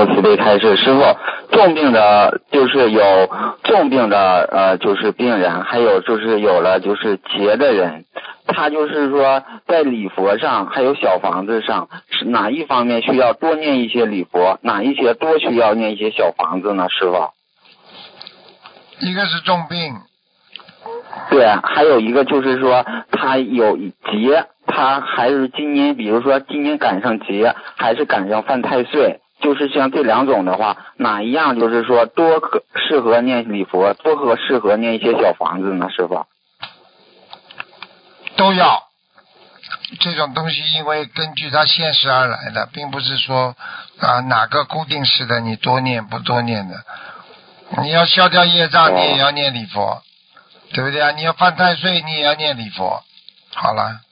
父慈悲开示，师傅，重病的就是有重病的就是病人，还有就是有了就是结的人，他就是说在礼佛上还有小房子上，是哪一方面需要多念一些礼佛，哪一些多需要念一些小房子呢？师傅？ 一个是重病。 对，还有一个就是说他有劫，他还是今年，比如说今年赶上劫，还是赶上犯太岁，就是像这两种的话，哪一样就是说多适合念礼佛，多适合念一些小房子呢？师傅？ 都要。这种东西因为根据它现实而来的，并不是说哪个固定式的你多念不多念的。你要消掉业障，你也要念礼佛，对不对啊？你要犯太岁，你也要念礼佛。好了。